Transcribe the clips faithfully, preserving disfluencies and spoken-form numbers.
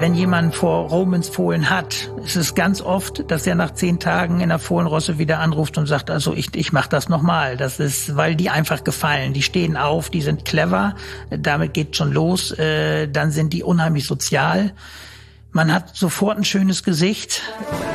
wenn jemand vor Romans Fohlen hat, ist es ganz oft, dass er nach zehn Tagen in der Fohlenrosse wieder anruft und sagt, also ich, ich mach das nochmal. Das ist, weil die einfach gefallen. Die stehen auf, die sind clever, damit geht schon los. Äh, dann sind die unheimlich sozial. Man hat sofort ein schönes Gesicht.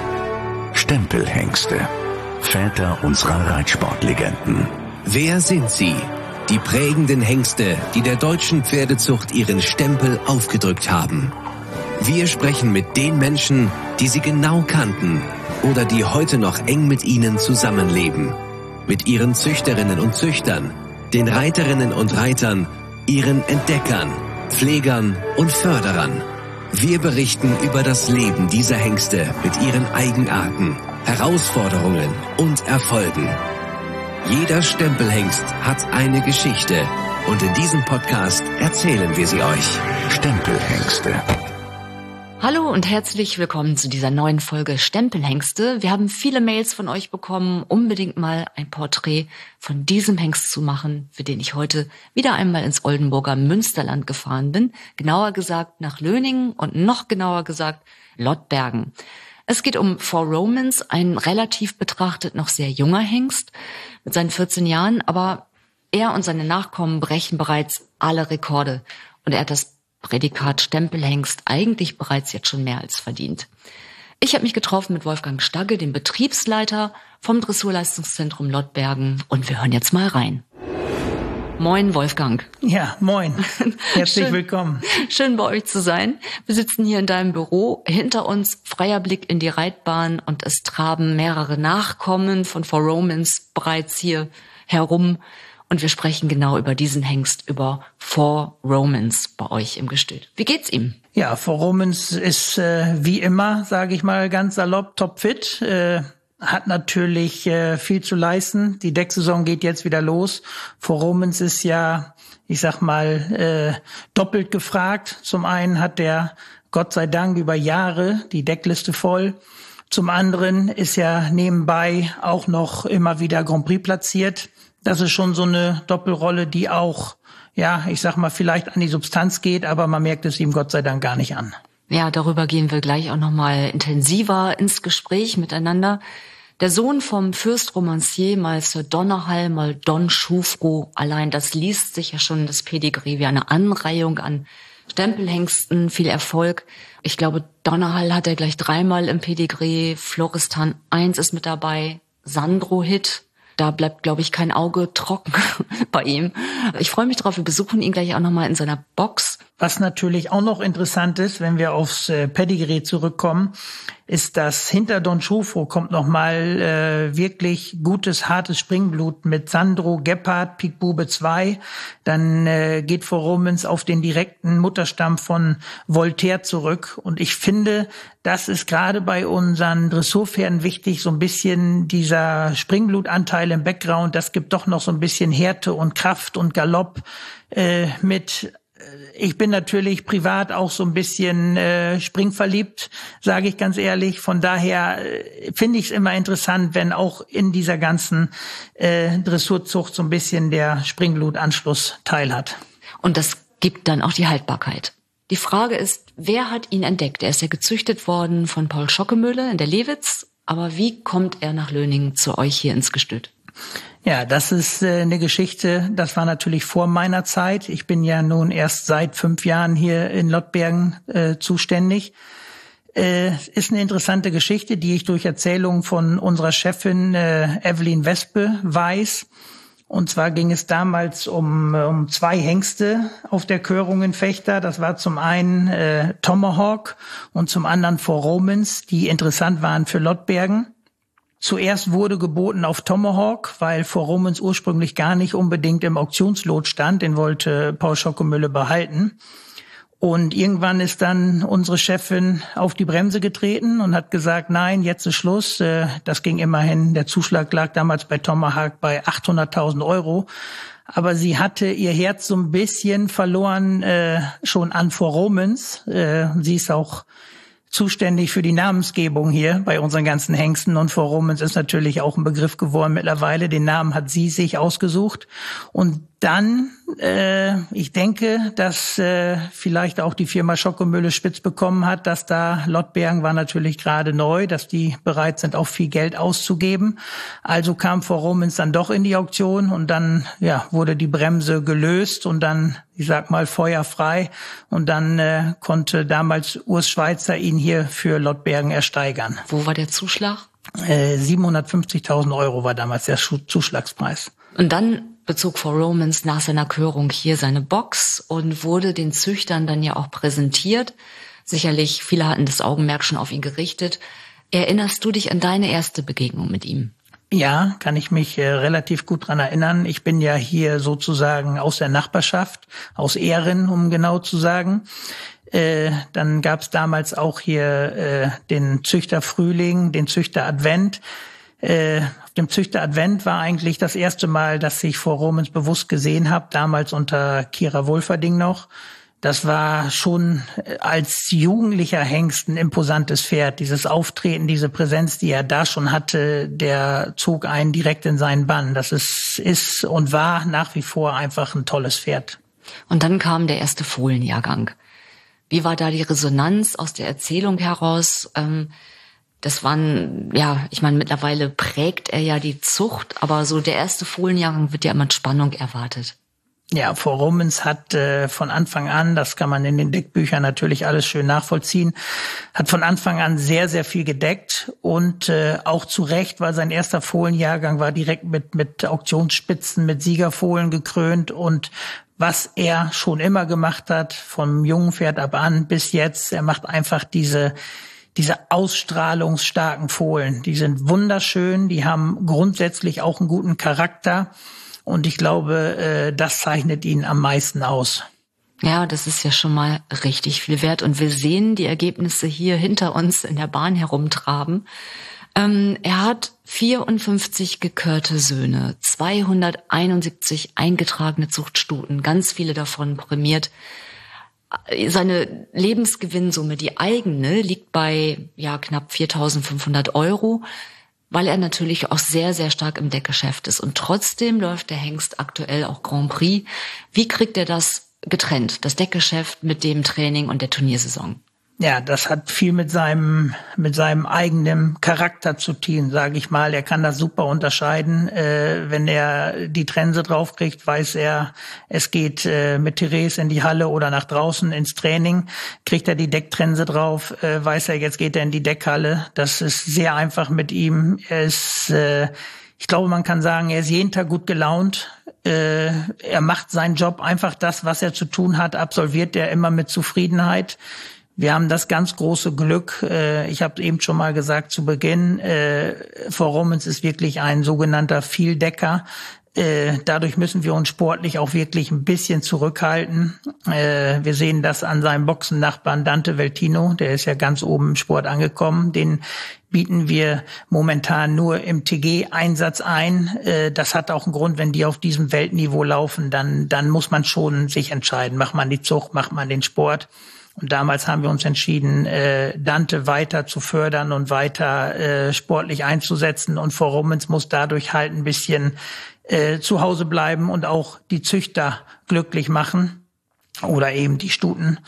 Stempelhengste, Väter unserer Reitsportlegenden. Wer sind sie? Die prägenden Hengste, die der deutschen Pferdezucht ihren Stempel aufgedrückt haben. Wir sprechen mit den Menschen, die sie genau kannten oder die heute noch eng mit ihnen zusammenleben. Mit ihren Züchterinnen und Züchtern, den Reiterinnen und Reitern, ihren Entdeckern, Pflegern und Förderern. Wir berichten über das Leben dieser Hengste mit ihren Eigenarten, Herausforderungen und Erfolgen. Jeder Stempelhengst hat eine Geschichte und in diesem Podcast erzählen wir sie euch. Stempelhengste. Hallo und herzlich willkommen zu dieser neuen Folge Stempelhengste. Wir haben viele Mails von euch bekommen, unbedingt mal ein Porträt von diesem Hengst zu machen, für den ich heute wieder einmal ins Oldenburger Münsterland gefahren bin. Genauer gesagt nach Löningen und noch genauer gesagt Lottbergen. Es geht um Four Romans, ein relativ betrachtet noch sehr junger Hengst mit seinen vierzehn Jahren, aber er und seine Nachkommen brechen bereits alle Rekorde und er hat das Prädikat Stempelhengst eigentlich bereits jetzt schon mehr als verdient. Ich habe mich getroffen mit Wolfgang Stagge, dem Betriebsleiter vom Dressurleistungszentrum Lottbergen, und wir hören jetzt mal rein. Moin, Wolfgang. Ja, moin. Herzlich schön, willkommen. Schön bei euch zu sein. Wir sitzen hier in deinem Büro. Hinter uns freier Blick in die Reitbahn und es traben mehrere Nachkommen von Four Romans bereits hier herum. Und wir sprechen genau über diesen Hengst, über Four Romans bei euch im Gestüt. Wie geht's ihm? Ja, Four Romans ist äh, wie immer, sage ich mal ganz salopp, topfit. Äh, hat natürlich äh, viel zu leisten. Die Decksaison geht jetzt wieder los. Four Romans ist ja, ich sag mal, äh, doppelt gefragt. Zum einen hat der Gott sei Dank über Jahre die Deckliste voll. Zum anderen ist ja nebenbei auch noch immer wieder Grand Prix platziert. Das ist schon so eine Doppelrolle, die auch, ja, ich sag mal, vielleicht an die Substanz geht, aber man merkt es ihm Gott sei Dank gar nicht an. Ja, darüber gehen wir gleich auch nochmal intensiver ins Gespräch miteinander. Der Sohn vom Fürst Romancier, mal Sir Donnerhall, mal Don Schufro, allein das liest sich ja schon das Pedigree wie eine Anreihung an Stempelhengsten, viel Erfolg. Ich glaube, Donnerhall hat er gleich dreimal im Pedigree, Floristan eins ist mit dabei, Sandro Hit. Da bleibt, glaube ich, kein Auge trocken bei ihm. Ich freue mich drauf, wir besuchen ihn gleich auch nochmal in seiner Box. Was natürlich auch noch interessant ist, wenn wir aufs äh, Pedigree zurückkommen, ist, dass hinter Don Schufro kommt nochmal äh, wirklich gutes, hartes Springblut mit Sandro, Gebhardt, Pikbube zwei. Dann äh, geht Four Romans auf den direkten Mutterstamm von Voltaire zurück. Und ich finde, das ist gerade bei unseren Dressurpferden wichtig, so ein bisschen dieser Springblutanteil im Background. Das gibt doch noch so ein bisschen Härte und Kraft und Galopp äh, mit. Ich bin natürlich privat auch so ein bisschen äh, springverliebt, sage ich ganz ehrlich. Von daher äh, finde ich es immer interessant, wenn auch in dieser ganzen äh, Dressurzucht so ein bisschen der Springblutanschluss teil hat. Und das gibt dann auch die Haltbarkeit. Die Frage ist, wer hat ihn entdeckt? Er ist ja gezüchtet worden von Paul Schockemöhle in der Lewitz. Aber wie kommt er nach Löningen zu euch hier ins Gestüt? Ja, das ist äh, eine Geschichte, das war natürlich vor meiner Zeit. Ich bin ja nun erst seit fünf Jahren hier in Lottbergen äh, zuständig. Äh, ist eine interessante Geschichte, die ich durch Erzählungen von unserer Chefin äh, Evelyn Wespe weiß. Und zwar ging es damals um, um zwei Hengste auf der Körung in Vechta. Das war zum einen äh, Tomahawk und zum anderen Four Romans, die interessant waren für Lottbergen. Zuerst wurde geboten auf Tomahawk, weil Four Romans ursprünglich gar nicht unbedingt im Auktionslot stand. Den wollte Paul Schockemöhle behalten. Und irgendwann ist dann unsere Chefin auf die Bremse getreten und hat gesagt, nein, jetzt ist Schluss. Das ging immerhin, der Zuschlag lag damals bei Tomahawk bei achthunderttausend Euro. Aber sie hatte ihr Herz so ein bisschen verloren, äh, schon an Four Romans. Äh, sie ist auch zuständig für die Namensgebung hier bei unseren ganzen Hengsten, und Four Romans ist natürlich auch ein Begriff geworden mittlerweile. Den Namen hat sie sich ausgesucht und Dann, äh, ich denke, dass äh, vielleicht auch die Firma Schockemöhle spitz bekommen hat, dass da Lottbergen war natürlich gerade neu, dass die bereit sind, auch viel Geld auszugeben. Also kam Frau Romans dann doch in die Auktion und dann ja wurde die Bremse gelöst und dann, ich sag mal, Feuer frei. Und dann äh, konnte damals Urs Schweizer ihn hier für Lottbergen ersteigern. Wo war der Zuschlag? Äh, siebenhundertfünfzigtausend Euro war damals der Zuschlagspreis. Und dann bezog Four Romans nach seiner Körung hier seine Box und wurde den Züchtern dann ja auch präsentiert. Sicherlich, viele hatten das Augenmerk schon auf ihn gerichtet. Erinnerst du dich an deine erste Begegnung mit ihm? Ja, kann ich mich äh, relativ gut dran erinnern. Ich bin ja hier sozusagen aus der Nachbarschaft, aus Ehren, um genau zu sagen. Äh, dann gab es damals auch hier äh, den Züchter Frühling, den Züchter Advent. Äh, auf dem Züchter Advent war eigentlich das erste Mal, dass ich Four Romans bewusst gesehen habe, damals unter Kira Wolferding noch. Das war schon als jugendlicher Hengst ein imposantes Pferd. Dieses Auftreten, diese Präsenz, die er da schon hatte, der zog einen direkt in seinen Bann. Das ist, ist und war nach wie vor einfach ein tolles Pferd. Und dann kam der erste Fohlenjahrgang. Wie war da die Resonanz aus der Erzählung heraus? Ähm, Das waren, ja, ich meine, mittlerweile prägt er ja die Zucht, aber so der erste Fohlenjahrgang wird ja immer mit Spannung erwartet. Ja, Four Romans hat äh, von Anfang an, das kann man in den Deckbüchern natürlich alles schön nachvollziehen, hat von Anfang an sehr, sehr viel gedeckt und äh, auch zu Recht, weil sein erster Fohlenjahrgang war direkt mit mit Auktionsspitzen, mit Siegerfohlen gekrönt und was er schon immer gemacht hat, vom jungen Pferd ab an bis jetzt, er macht einfach diese Diese ausstrahlungsstarken Fohlen, die sind wunderschön, die haben grundsätzlich auch einen guten Charakter und ich glaube, das zeichnet ihn am meisten aus. Ja, das ist ja schon mal richtig viel wert und wir sehen die Ergebnisse hier hinter uns in der Bahn herumtraben. Ähm, er hat vierundfünfzig gekörte Söhne, zweihunderteinundsiebzig eingetragene Zuchtstuten, ganz viele davon prämiert. Seine Lebensgewinnsumme, die eigene, liegt bei ja knapp viertausendfünfhundert Euro, weil er natürlich auch sehr, sehr stark im Deckgeschäft ist. Und trotzdem läuft der Hengst aktuell auch Grand Prix. Wie kriegt er das getrennt, das Deckgeschäft mit dem Training und der Turniersaison? Ja, das hat viel mit seinem mit seinem eigenen Charakter zu tun, sage ich mal. Er kann das super unterscheiden. Äh, wenn er die Trense draufkriegt, weiß er, es geht äh, mit Therese in die Halle oder nach draußen ins Training. Kriegt er die Decktrense drauf, äh, weiß er, jetzt geht er in die Deckhalle. Das ist sehr einfach mit ihm. Er ist, äh, ich glaube, man kann sagen, er ist jeden Tag gut gelaunt. Äh, er macht seinen Job, einfach das, was er zu tun hat, absolviert er immer mit Zufriedenheit. Wir haben das ganz große Glück, äh, ich habe eben schon mal gesagt zu Beginn, äh, Four Romans ist wirklich ein sogenannter Vieldecker. Äh, dadurch müssen wir uns sportlich auch wirklich ein bisschen zurückhalten. Äh, wir sehen das an seinem Boxennachbarn Dante Veltino, der ist ja ganz oben im Sport angekommen. Den bieten wir momentan nur im T G-Einsatz ein. Äh, das hat auch einen Grund, wenn die auf diesem Weltniveau laufen, dann, dann muss man schon sich entscheiden. Macht man die Zucht, macht man den Sport? Und damals haben wir uns entschieden, äh, Dante weiter zu fördern und weiter äh, sportlich einzusetzen. Und Four Romans muss dadurch halt ein bisschen äh, zu Hause bleiben und auch die Züchter glücklich machen oder eben die Stuten.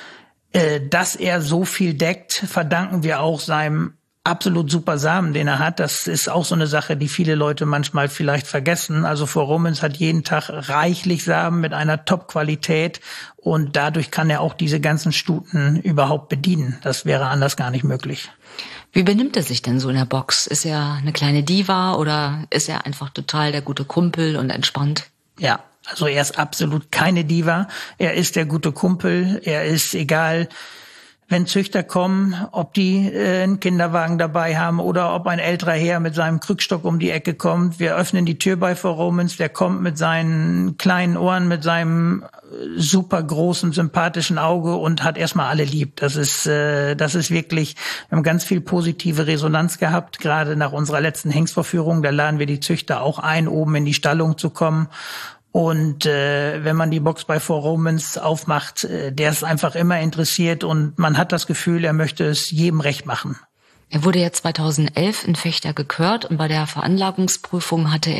Äh, dass er so viel deckt, verdanken wir auch seinem absolut super Samen, den er hat. Das ist auch so eine Sache, die viele Leute manchmal vielleicht vergessen. Also Four Romans hat jeden Tag reichlich Samen mit einer Top-Qualität und dadurch kann er auch diese ganzen Stuten überhaupt bedienen. Das wäre anders gar nicht möglich. Wie benimmt er sich denn so in der Box? Ist er eine kleine Diva oder ist er einfach total der gute Kumpel und entspannt? Ja, also er ist absolut keine Diva. Er ist der gute Kumpel. Er ist egal, wenn Züchter kommen, ob die äh, einen Kinderwagen dabei haben oder ob ein älterer Herr mit seinem Krückstock um die Ecke kommt. Wir öffnen die Tür bei Four Romans, der kommt mit seinen kleinen Ohren, mit seinem super großen, sympathischen Auge und hat erstmal alle lieb. Das ist, äh, das ist wirklich, wir haben ganz viel positive Resonanz gehabt, gerade nach unserer letzten Hengstvorführung. Da laden wir die Züchter auch ein, oben in die Stallung zu kommen. Und äh, wenn man die Box bei Four Romans aufmacht, äh, der ist einfach immer interessiert und man hat das Gefühl, er möchte es jedem recht machen. Er wurde ja zweitausendelf in Vechta gekürt und bei der Veranlagungsprüfung hatte er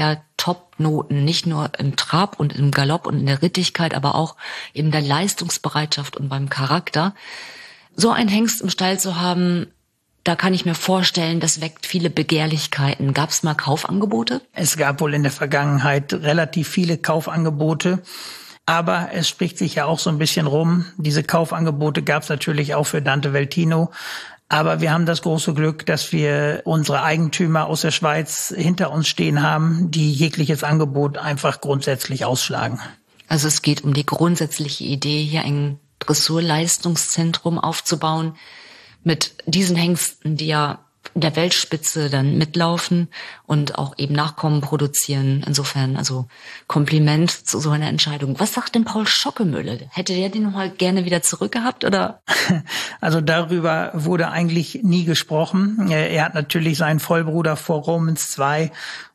Top-Noten, nicht nur im Trab und im Galopp und in der Rittigkeit, aber auch eben der Leistungsbereitschaft und beim Charakter. So einen Hengst im Stall zu haben, da kann ich mir vorstellen, das weckt viele Begehrlichkeiten. Gab es mal Kaufangebote? Es gab wohl in der Vergangenheit relativ viele Kaufangebote. Aber es spricht sich ja auch so ein bisschen rum. Diese Kaufangebote gab es natürlich auch für Dante Veltino. Aber wir haben das große Glück, dass wir unsere Eigentümer aus der Schweiz hinter uns stehen haben, die jegliches Angebot einfach grundsätzlich ausschlagen. Also es geht um die grundsätzliche Idee, hier ein Dressurleistungszentrum aufzubauen mit diesen Hengsten, die ja in der Weltspitze dann mitlaufen und auch eben Nachkommen produzieren. Insofern, also Kompliment zu so einer Entscheidung. Was sagt denn Paul Schockemöhle? Hätte der den noch mal gerne wieder zurückgehabt, oder? Also darüber wurde eigentlich nie gesprochen. Er hat natürlich seinen Vollbruder Four Romans zwei.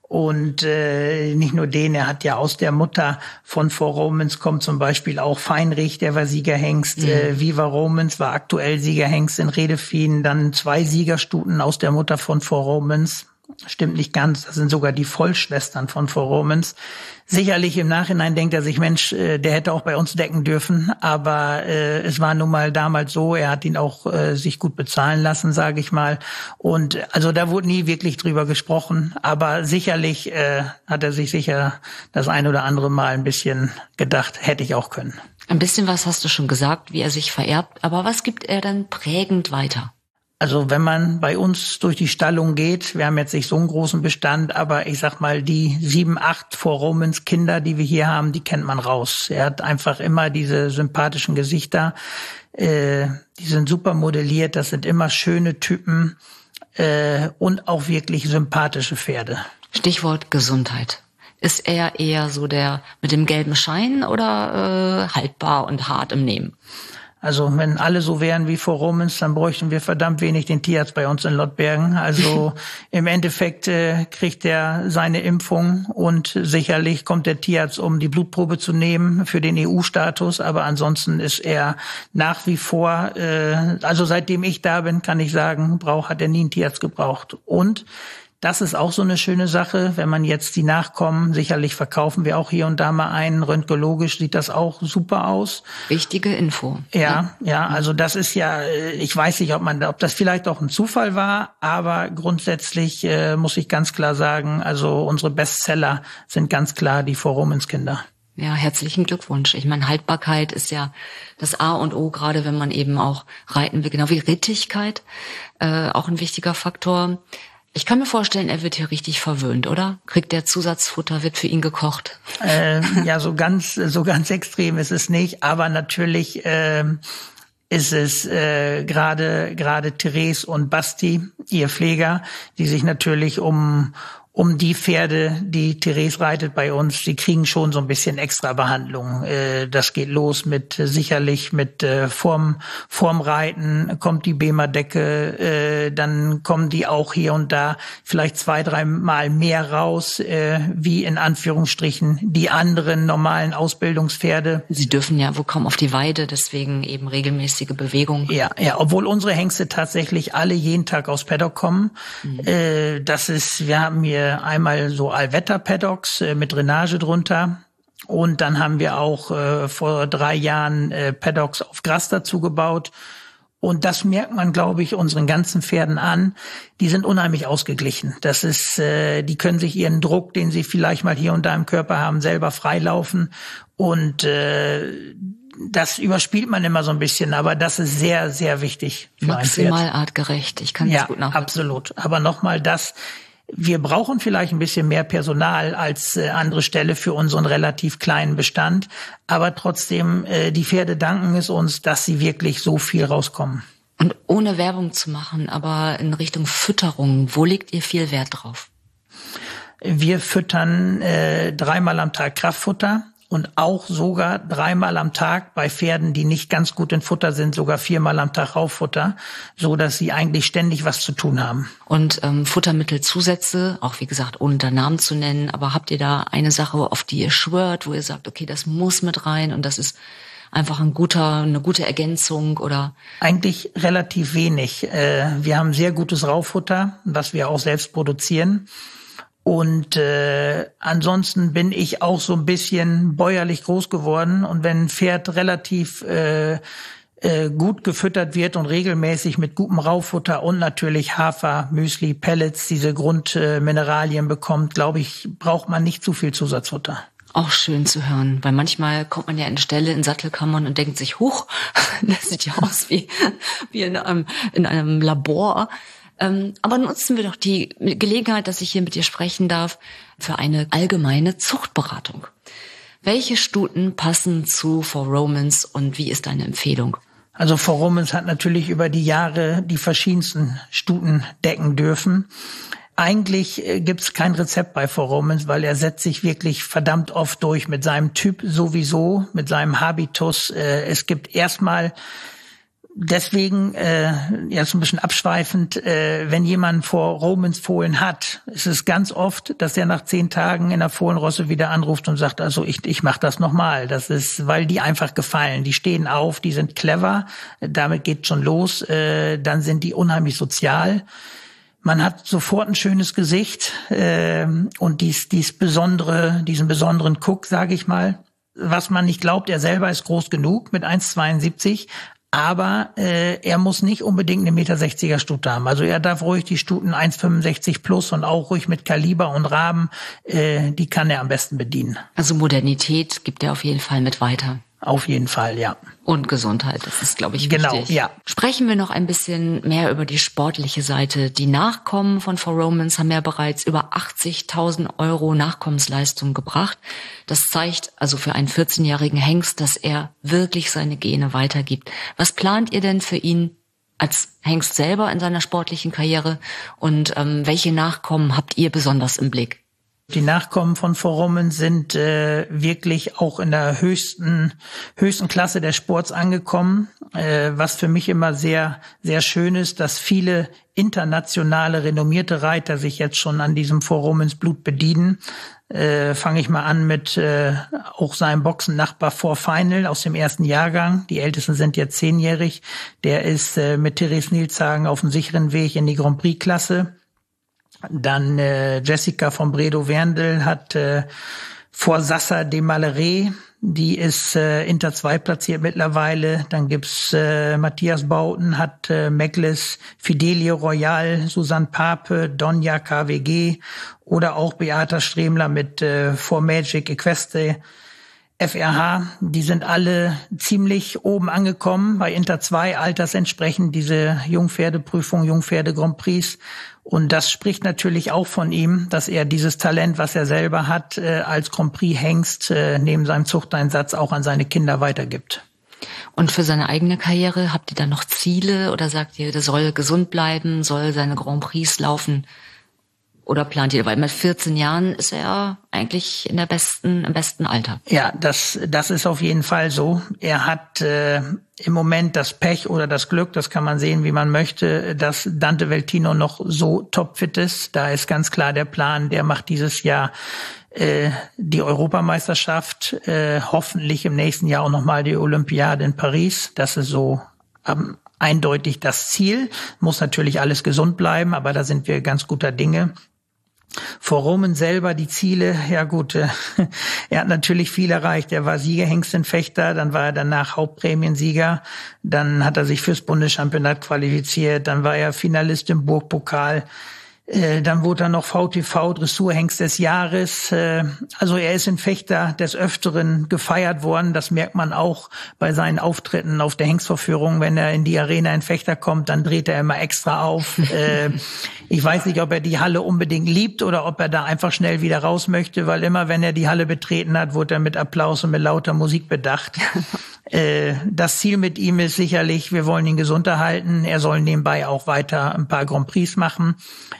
Und äh, nicht nur den, er hat ja aus der Mutter von Four Romans kommt zum Beispiel auch Feinrich, der war Siegerhengst. Mhm. Äh, Viva Romans war aktuell Siegerhengst in Redefien. Dann zwei Siegerstuten aus der Mutter von Four Romans. Stimmt nicht ganz, das sind sogar die Vollschwestern von Four Romans. Sicherlich im Nachhinein denkt er sich, Mensch, der hätte auch bei uns decken dürfen, aber äh, es war nun mal damals so, er hat ihn auch äh, sich gut bezahlen lassen, sage ich mal. Und also da wurde nie wirklich drüber gesprochen, aber sicherlich äh, hat er sich sicher das ein oder andere Mal ein bisschen gedacht, hätte ich auch können. Ein bisschen was hast du schon gesagt, wie er sich vererbt, aber was gibt er dann prägend weiter? Also wenn man bei uns durch die Stallung geht, wir haben jetzt nicht so einen großen Bestand, aber ich sag mal, die sieben, acht Four Romans Kinder, die wir hier haben, die kennt man raus. Er hat einfach immer diese sympathischen Gesichter, äh, die sind super modelliert, das sind immer schöne Typen äh, und auch wirklich sympathische Pferde. Stichwort Gesundheit. Ist er eher so der mit dem gelben Schein oder äh, haltbar und hart im Nehmen? Also wenn alle so wären wie Four Romans, dann bräuchten wir verdammt wenig den Tierarzt bei uns in Lottbergen. Also im Endeffekt äh, kriegt er seine Impfung und sicherlich kommt der Tierarzt, um die Blutprobe zu nehmen für den E U-Status. Aber ansonsten ist er nach wie vor, äh, also seitdem ich da bin, kann ich sagen, brauch, hat er nie einen Tierarzt gebraucht. Und das ist auch so eine schöne Sache, wenn man jetzt die Nachkommen, sicherlich verkaufen wir auch hier und da mal einen, röntgologisch sieht das auch super aus. Wichtige Info. Ja, ja, ja, also das ist ja, ich weiß nicht, ob man, ob das vielleicht auch ein Zufall war, aber grundsätzlich äh, muss ich ganz klar sagen, also unsere Bestseller sind ganz klar die Four Romans Kinder. Ja, herzlichen Glückwunsch. Ich meine, Haltbarkeit ist ja das A und O, gerade wenn man eben auch reiten will, genau wie Rittigkeit, äh, auch ein wichtiger Faktor. Ich kann mir vorstellen, er wird hier richtig verwöhnt, oder? Kriegt der Zusatzfutter, wird für ihn gekocht? Äh, ja, so ganz, so ganz extrem ist es nicht, aber natürlich äh, ist es äh, gerade gerade Therese und Basti, ihr Pfleger, die sich natürlich um um die Pferde, die Therese reitet bei uns, die kriegen schon so ein bisschen extra Behandlung. Äh, das geht los mit äh, sicherlich mit äh, vorm, vorm Reiten kommt die Bema-Decke, äh, dann kommen die auch hier und da vielleicht zwei, drei Mal mehr raus, äh, wie in Anführungsstrichen die anderen normalen Ausbildungspferde. Sie dürfen ja wohl kaum auf die Weide, deswegen eben regelmäßige Bewegung. Ja, ja, obwohl unsere Hengste tatsächlich alle jeden Tag aus Paddock kommen. Mhm. Äh, das ist, wir haben hier einmal so Allwetter-Paddocks äh, mit Drainage drunter und dann haben wir auch äh, vor drei Jahren äh, Paddocks auf Gras dazu gebaut und das merkt man, glaube ich, unseren ganzen Pferden an. Die sind unheimlich ausgeglichen. Das ist, äh, die können sich ihren Druck, den sie vielleicht mal hier und da im Körper haben, selber freilaufen und äh, das überspielt man immer so ein bisschen, aber das ist sehr, sehr wichtig für ein Pferd. Maximal artgerecht. Ich kann das ja, gut nachvollziehen. Absolut. Aber nochmal das. Wir brauchen vielleicht ein bisschen mehr Personal als äh, andere Stelle für unseren relativ kleinen Bestand. Aber trotzdem, äh, die Pferde danken es uns, dass sie wirklich so viel rauskommen. Und ohne Werbung zu machen, aber in Richtung Fütterung, wo legt ihr viel Wert drauf? Wir füttern äh, dreimal am Tag Kraftfutter. Und auch sogar dreimal am Tag bei Pferden, die nicht ganz gut in Futter sind, sogar viermal am Tag Rauffutter, so dass sie eigentlich ständig was zu tun haben. Und ähm, Futtermittelzusätze, auch wie gesagt, ohne da Namen zu nennen, aber habt ihr da eine Sache, auf die ihr schwört, wo ihr sagt, okay, das muss mit rein und das ist einfach ein guter, eine gute Ergänzung oder? Eigentlich relativ wenig. Äh, wir haben sehr gutes Rauffutter, was wir auch selbst produzieren. Und äh, ansonsten bin ich auch so ein bisschen bäuerlich groß geworden. Und wenn ein Pferd relativ äh, äh, gut gefüttert wird und regelmäßig mit gutem Raufutter und natürlich Hafer, Müsli, Pellets, diese Grundmineralien äh, bekommt, glaube ich, braucht man nicht zu viel Zusatzfutter. Auch schön zu hören, weil manchmal kommt man ja in Ställe, in Sattelkammern und denkt sich, huch, das sieht ja aus wie, wie in einem, in einem Labor. Ähm, aber nutzen wir doch die Gelegenheit, dass ich hier mit dir sprechen darf, für eine allgemeine Zuchtberatung. Welche Stuten passen zu For Romans und wie ist deine Empfehlung? Also For Romans hat natürlich über die Jahre die verschiedensten Stuten decken dürfen. Eigentlich gibt's kein Rezept bei For Romans, weil er setzt sich wirklich verdammt oft durch mit seinem Typ sowieso, mit seinem Habitus. Es gibt erstmal deswegen, äh, jetzt ein bisschen abschweifend, äh, wenn jemand For Romans Fohlen hat, ist es ganz oft, dass er nach zehn Tagen in der Fohlenrosse wieder anruft und sagt, also ich ich mach das nochmal. Das ist, weil die einfach gefallen. Die stehen auf, die sind clever, damit geht schon los. Äh, dann sind die unheimlich sozial. Man hat sofort ein schönes Gesicht äh, und dies, dies besondere, diesen besonderen Cook, sage ich mal. Was man nicht glaubt, er selber ist groß genug mit eins Komma zweiundsiebzig. Aber äh, er muss nicht unbedingt eine Meter sechziger Stute haben. Also er darf ruhig die Stuten eins Komma fünfundsechzig plus und auch ruhig mit Kaliber und Raben, äh, die kann er am besten bedienen. Also Modernität gibt er auf jeden Fall mit weiter. Auf jeden Fall, ja. Und Gesundheit, das ist, glaube ich, genau, wichtig. Ja. Sprechen wir noch ein bisschen mehr über die sportliche Seite. Die Nachkommen von For Romans haben ja bereits über achtzigtausend Euro Nachkommensleistung gebracht. Das zeigt also für einen vierzehnjährigen Hengst, dass er wirklich seine Gene weitergibt. Was plant ihr denn für ihn als Hengst selber in seiner sportlichen Karriere? Und ähm, welche Nachkommen habt ihr besonders im Blick? Die Nachkommen von For Romans sind äh, wirklich auch in der höchsten höchsten Klasse des Sports angekommen, äh, was für mich immer sehr sehr schön ist, dass viele internationale renommierte Reiter sich jetzt schon an diesem For Romans Blut bedienen. Äh, Fange ich mal an mit äh, auch seinem Boxennachbar For Final aus dem ersten Jahrgang. Die Ältesten sind jetzt zehnjährig. Der ist äh, mit Therese Nilshagen auf dem sicheren Weg in die Grand Prix Klasse. Dann äh, Jessica von Bredow-Werndl hat äh, vor Sassa de Maleret, die ist äh, Inter zwei platziert mittlerweile. Dann gibt's äh, Matthias Bauten, hat äh, Meglis, Fidelio Royal, Susanne Pape, Donja K W G oder auch Beata Stremler mit äh, For Magic Equestre. F R H, die sind alle ziemlich oben angekommen, bei Inter zwei altersentsprechend diese Jungpferdeprüfung, Jungpferde Grand Prix. Und das spricht natürlich auch von ihm, dass er dieses Talent, was er selber hat, äh, als Grand Prix Hengst, äh, neben seinem Zuchteinsatz auch an seine Kinder weitergibt. Und für seine eigene Karriere, habt ihr da noch Ziele oder sagt ihr, der soll gesund bleiben, soll seine Grand Prix laufen? Oder plant ihr, weil mit vierzehn Jahren ist er eigentlich in der besten, im besten Alter. Ja, das, das ist auf jeden Fall so. Er hat äh, im Moment das Pech oder das Glück, das kann man sehen, wie man möchte, dass Dante Veltino noch so topfit ist. Da ist ganz klar der Plan, der macht dieses Jahr äh, die Europameisterschaft, äh, hoffentlich im nächsten Jahr auch nochmal die Olympiade in Paris. Das ist so ähm, eindeutig das Ziel. Muss natürlich alles gesund bleiben, aber da sind wir ganz guter Dinge. For Romans selber die Ziele, ja gut, äh, er hat natürlich viel erreicht. Er war Siegerhengstinfechter, dann war er danach Hauptprämiensieger, dann hat er sich fürs Bundeschampionat qualifiziert, dann war er Finalist im Burgpokal, äh, dann wurde er noch V T V Dressurhengst des Jahres. Äh, also er ist in Fechter des Öfteren gefeiert worden. Das merkt man auch bei seinen Auftritten auf der Hengstvorführung. Wenn er in die Arena in Fechter kommt, dann dreht er immer extra auf. äh, Ich weiß nicht, ob er die Halle unbedingt liebt oder ob er da einfach schnell wieder raus möchte, weil immer, wenn er die Halle betreten hat, wurde er mit Applaus und mit lauter Musik bedacht. äh, das Ziel mit ihm ist sicherlich, wir wollen ihn gesund erhalten. Er soll nebenbei auch weiter ein paar Grand Prix machen.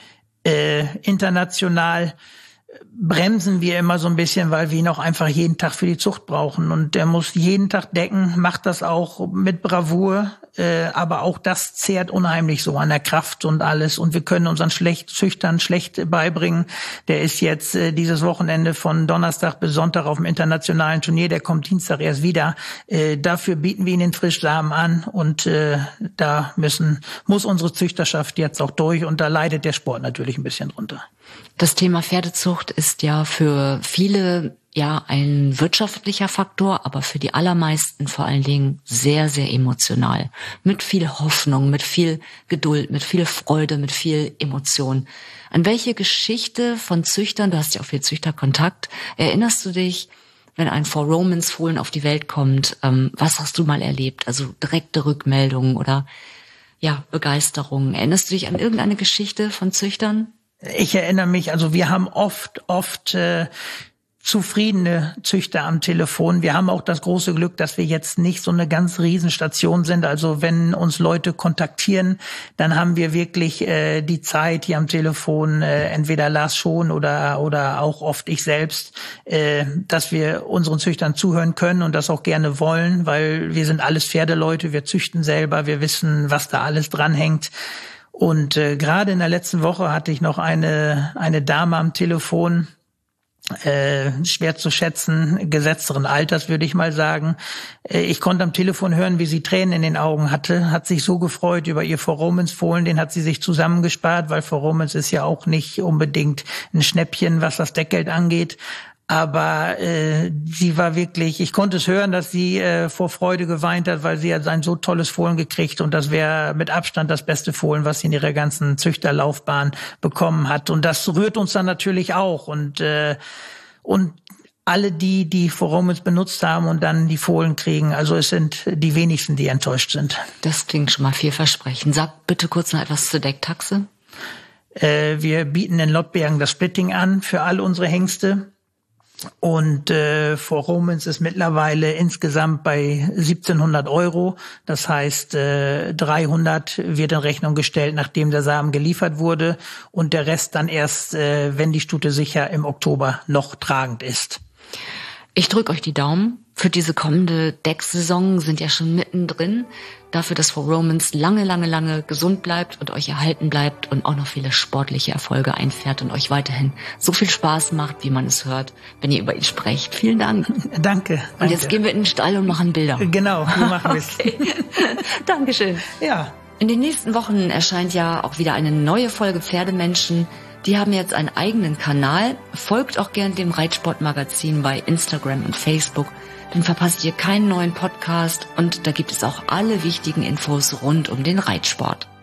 Äh, international bremsen wir immer so ein bisschen, weil wir ihn auch einfach jeden Tag für die Zucht brauchen. Und er muss jeden Tag decken, macht das auch mit Bravour. Äh, aber auch das zehrt unheimlich so an der Kraft und alles. Und wir können unseren schlecht, Züchtern schlecht beibringen. Der ist jetzt äh, dieses Wochenende von Donnerstag bis Sonntag auf dem internationalen Turnier. Der kommt Dienstag erst wieder. Äh, dafür bieten wir ihn den Frischsamen an. Und äh, da müssen muss unsere Züchterschaft jetzt auch durch. Und da leidet der Sport natürlich ein bisschen drunter. Das Thema Pferdezucht ist ja für viele ja ein wirtschaftlicher Faktor, aber für die allermeisten vor allen Dingen sehr, sehr emotional. Mit viel Hoffnung, mit viel Geduld, mit viel Freude, mit viel Emotion. An welche Geschichte von Züchtern, du hast ja auch viel Züchterkontakt, erinnerst du dich, wenn ein Four Romans Fohlen auf die Welt kommt? Ähm, was hast du mal erlebt? Also direkte Rückmeldungen oder ja Begeisterung. Erinnerst du dich an irgendeine Geschichte von Züchtern? Ich erinnere mich, also wir haben oft, oft äh, zufriedene Züchter am Telefon. Wir haben auch das große Glück, dass wir jetzt nicht so eine ganz Riesenstation sind. Also wenn uns Leute kontaktieren, dann haben wir wirklich äh, die Zeit hier am Telefon, äh, entweder Lars Schon oder oder auch oft ich selbst, äh, dass wir unseren Züchtern zuhören können und das auch gerne wollen, weil wir sind alles Pferdeleute, wir züchten selber, wir wissen, was da alles dranhängt. Und äh, gerade in der letzten Woche hatte ich noch eine eine Dame am Telefon, äh, schwer zu schätzen, gesetzteren Alters, würde ich mal sagen. Äh, ich konnte am Telefon hören, wie sie Tränen in den Augen hatte, hat sich so gefreut über ihr Four Romans Fohlen, den hat sie sich zusammengespart, weil Four Romans ist ja auch nicht unbedingt ein Schnäppchen, was das Deckgeld angeht. Aber äh, sie war wirklich, ich konnte es hören, dass sie äh, vor Freude geweint hat, weil sie hat ein so tolles Fohlen gekriegt und das wäre mit Abstand das beste Fohlen, was sie in ihrer ganzen Züchterlaufbahn bekommen hat. Und das rührt uns dann natürlich auch. Und äh, und alle die, die Four Romans benutzt haben und dann die Fohlen kriegen, also es sind die wenigsten, die enttäuscht sind. Das klingt schon mal vielversprechend. Sag bitte kurz noch etwas zur Decktaxe. Äh, wir bieten in Lottbergen das Splitting an für all unsere Hengste. Und äh, Four Romans ist mittlerweile insgesamt bei siebzehnhundert Euro. Das heißt, äh, dreihundert wird in Rechnung gestellt, nachdem der Samen geliefert wurde. Und der Rest dann erst, äh, wenn die Stute sicher im Oktober noch tragend ist. Ich drücke euch die Daumen. Für diese kommende Decksaison sind ja schon mittendrin. Dafür, dass Four Romans lange, lange, lange gesund bleibt und euch erhalten bleibt und auch noch viele sportliche Erfolge einfährt und euch weiterhin so viel Spaß macht, wie man es hört, wenn ihr über ihn sprecht. Vielen Dank. Danke. danke. Und jetzt gehen wir in den Stall und machen Bilder. Genau, so machen wir es. Okay. Dankeschön. Ja. In den nächsten Wochen erscheint ja auch wieder eine neue Folge Pferdemenschen. Die haben jetzt einen eigenen Kanal. Folgt auch gern dem Reitsportmagazin bei Instagram und Facebook. Dann verpasst ihr keinen neuen Podcast und da gibt es auch alle wichtigen Infos rund um den Reitsport.